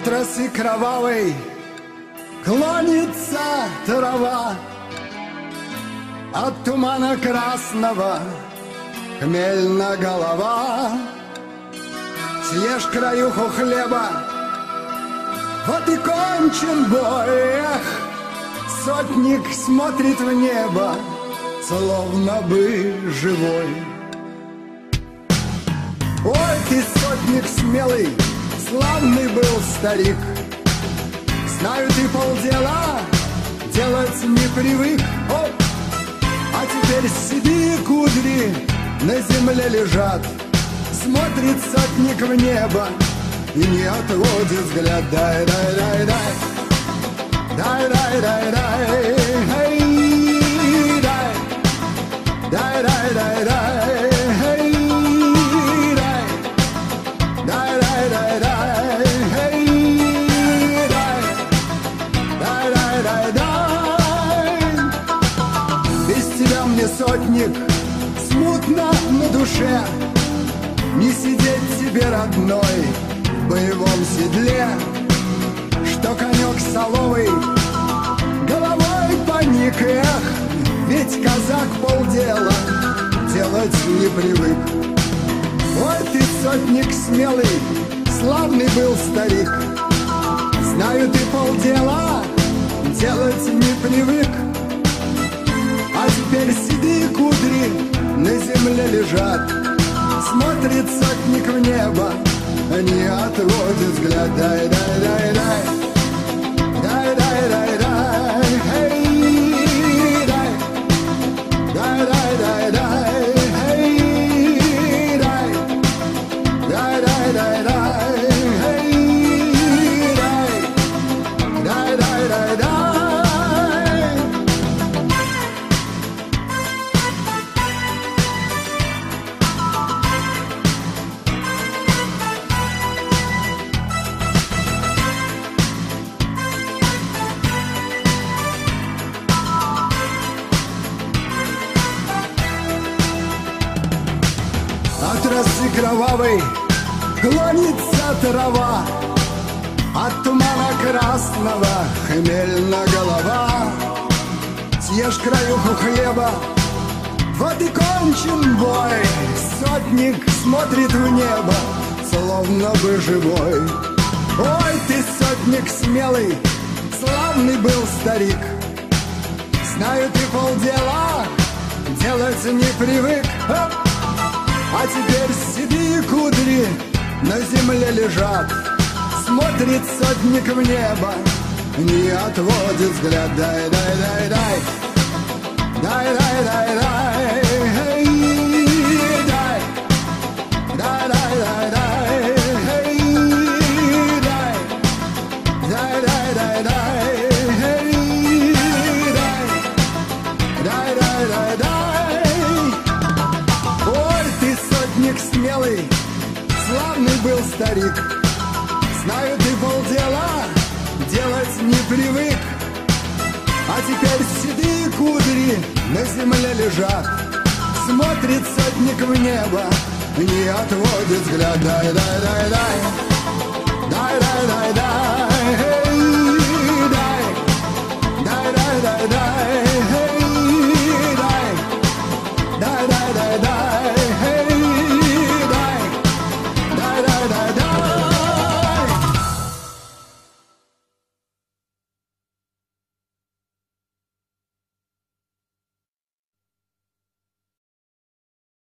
От росы кровавой клонится трава, от тумана красного хмельна голова. Съешь краюху хлеба, вот и кончен бой. Эх, сотник смотрит в небо, словно бы живой. Ой, ты сотник смелый, славный был старик. Знаю, ты полдела делать не привык. Оп! А теперь седые кудри на земле лежат. Смотрит сотник в небо и не отводит взгляд. Дай, дай, дай, дай. Дай, дай, дай, дай. Эй, дай. Дай, дай, дай, дай. Эй, дай. Дай, дай, дай, дай. Эй, дай. Дай, дай, дай, дай. Без тебя мне, сотник, смутно на душе. Не сидеть тебе, родной, в боевом седле, что конек соловый головой поник. Эх, ведь казак полдела делать не привык. Ой, ты сотник смелый, славный был старик. Знаю, ты полдела делать не привык. А теперь седые кудри на земле лежат. Смотрит сотник в небо, не отводит взгляд. Дай, дай, дай, дай. Дай, дай, дай, дай. Эй, дай. Дай, дай, дай, дай. Эй, дай. Дай, дай, дай, дай. Эй, дай. Дай, дай, дай, дай. От росы кровавой клонится трава, от тумана красного хмельна голова. Съешь краюху хлеба, вот и кончен бой. Сотник смотрит в небо, словно бы живой. Ой, ты сотник смелый, славный был старик. Знаю, ты полдела делать не привык. А теперь седые кудри на земле лежат. Смотрит сотник в небо, не отводит взгляд. Дай, дай, дай, дай. Дай, дай, дай, дай. Эй, дай. Дай, дай, дай, дай. Эй, дай. Дай, дай, дай, дай. Эй, дай. Дай, дай, дай, дай. Ой, ты сотник смелый, славный был старик. Знаю, ты полдела делать не привык. А теперь седые кудри на земле лежат. Смотрит сотник в небо, не отводит взгляд. Дай, дай, дай, дай. Дай, дай, дай, дай.